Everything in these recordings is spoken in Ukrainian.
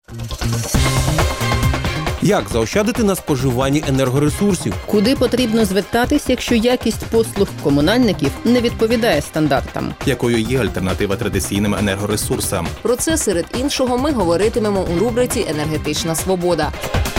Як заощадити на споживанні енергоресурсів? Куди потрібно звертатись, якщо якість послуг комунальників не відповідає стандартам? Якою є альтернатива традиційним енергоресурсам? Про це, серед іншого, ми говоритимемо у рубриці «Енергетична свобода».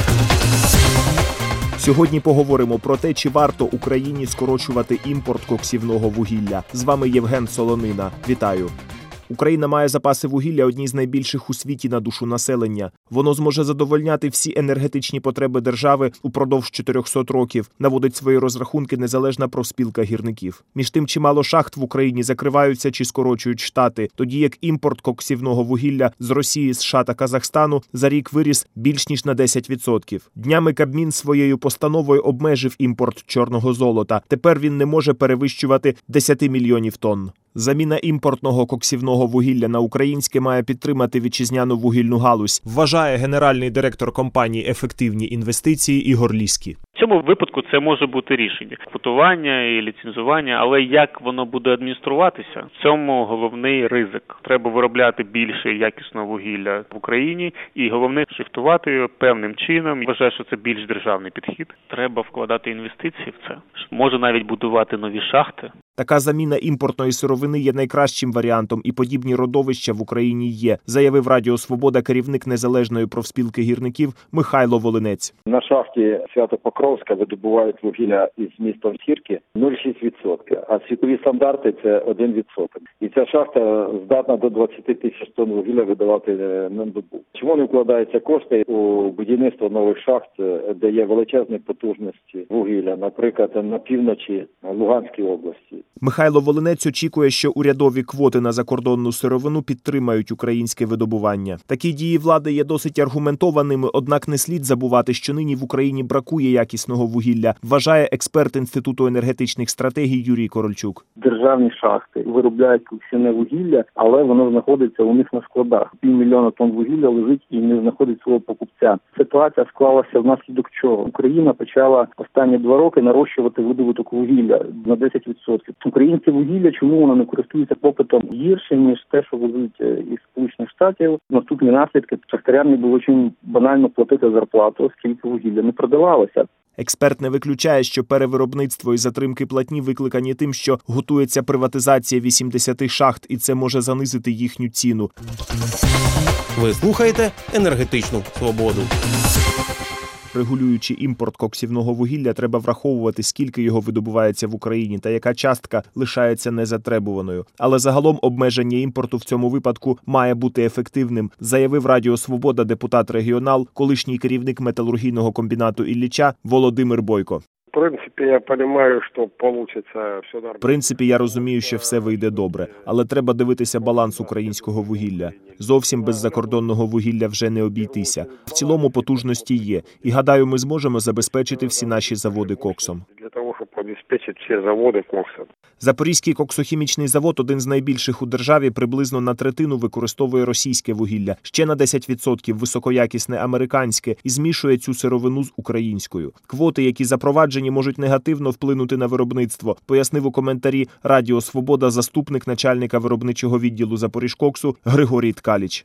Сьогодні поговоримо про те, чи варто Україні скорочувати імпорт коксівного вугілля. З вами Євген Солонина. Вітаю. Україна має запаси вугілля одні з найбільших у світі на душу населення. Воно зможе задовольняти всі енергетичні потреби держави упродовж 400 років, наводить свої розрахунки незалежна профспілка гірників. Між тим, чимало шахт в Україні закриваються чи скорочують штати, тоді як імпорт коксівного вугілля з Росії, США та Казахстану за рік виріс більш ніж на 10%. Днями Кабмін своєю постановою обмежив імпорт чорного золота. Тепер він не може перевищувати 10 мільйонів тонн. Заміна імпортного коксівного вугілля на українське має підтримати вітчизняну вугільну галузь, вважає генеральний директор компанії «Ефективні інвестиції» Ігор Ліський. В цьому випадку це може бути рішення квотування і ліцензування, але як воно буде адмініструватися, в цьому головний ризик. Треба виробляти більше якісного вугілля в Україні і головне шифтувати його певним чином. Вважаю, що це більш державний підхід. Треба вкладати інвестиції в це. Може навіть будувати нові шахти. Така заміна імпортної сировини є найкращим варіантом, і подібні родовища в Україні є, заявив Радіо Свобода керівник незалежної профспілки гірників Михайло Волинець. На шахті Свято-Покровська видобувають вугілля із міста Сірки 0,6%, а світові стандарти – це 1%. І ця шахта здатна до 20 тисяч тонн вугілля видавати на добу. Чому не вкладаються кошти у будівництво нових шахт, де є величезні потужності вугілля, наприклад, на півночі Луганської області? Михайло Волинець очікує, що урядові квоти на закордонну сировину підтримають українське видобування. Такі дії влади є досить аргументованими, однак не слід забувати, що нині в Україні бракує якісного вугілля, вважає експерт Інституту енергетичних стратегій Юрій Корольчук. Державні шахти виробляють коксівне вугілля, але воно знаходиться у них на складах. 500 000 тонн вугілля лежить і не знаходить свого покупця. Ситуація склалася внаслідок чого? Україна почала останні 2 роки нарощувати видобуток вугілля на 10%. Українське вугілля, чому воно не користується попитом гірше, ніж те, що везуть із Сполучених Штатів? Наступні наслідки – шахтарям не було чим банально платити зарплату, оскільки вугілля не продавалося. Експерт не виключає, що перевиробництво і затримки платні викликані тим, що готується приватизація 80 шахт, і це може занизити їхню ціну. Ви слухаєте «Енергетичну свободу». Регулюючи імпорт коксівного вугілля, треба враховувати, скільки його видобувається в Україні та яка частка лишається незатребуваною. Але загалом обмеження імпорту в цьому випадку має бути ефективним, заявив Радіо Свобода депутат-регіонал, колишній керівник металургійного комбінату Ілліча Володимир Бойко. В принципі, я розумію, що все вийде добре, але треба дивитися баланс українського вугілля. Зовсім без закордонного вугілля вже не обійтися. В цілому потужності є, і гадаю, ми зможемо забезпечити всі наші заводи коксом. Запорізький коксохімічний завод, один з найбільших у державі, приблизно на третину використовує російське вугілля, ще на 10% високоякісне американське, і змішує цю сировину з українською. Квоти, які запроваджені, можуть негативно вплинути на виробництво, пояснив у коментарі Радіо Свобода заступник начальника виробничого відділу Запоріжкоксу Григорій Ткаліч.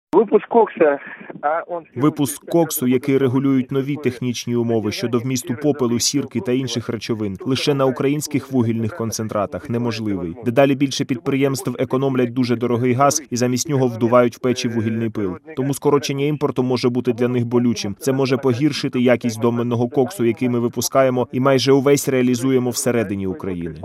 Випуск коксу, який регулюють нові технічні умови щодо вмісту попелу, сірки та інших речовин, лише на українських вугільних концентратах неможливий. Дедалі більше підприємств економлять дуже дорогий газ і замість нього вдувають в печі вугільний пил. Тому скорочення імпорту може бути для них болючим. Це може погіршити якість доменного коксу, який ми випускаємо і майже увесь реалізуємо всередині України.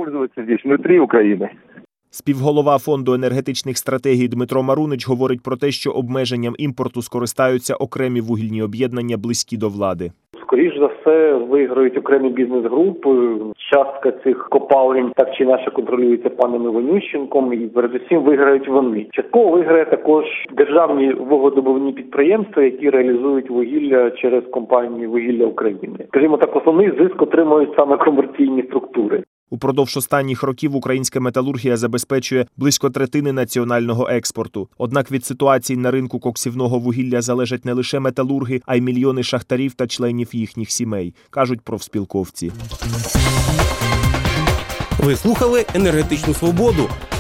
Співголова Фонду енергетичних стратегій Дмитро Марунич говорить про те, що обмеженням імпорту скористаються окремі вугільні об'єднання, близькі до влади. Скоріш за все, виграють окремі бізнес-групи. Частка цих копалин так чи інакше контролюється паном Іванющенком, і передусім виграють вони. Частково виграє також державні вугледобувні підприємства, які реалізують вугілля через компанію «Вугілля України». Скажімо так, основний зиск отримують саме комерційні структури. Упродовж останніх років українська металургія забезпечує близько третини національного експорту. Однак від ситуації на ринку коксівного вугілля залежать не лише металурги, а й мільйони шахтарів та членів їхніх сімей, кажуть профспілковці. Ви слухали «Енергетичну свободу».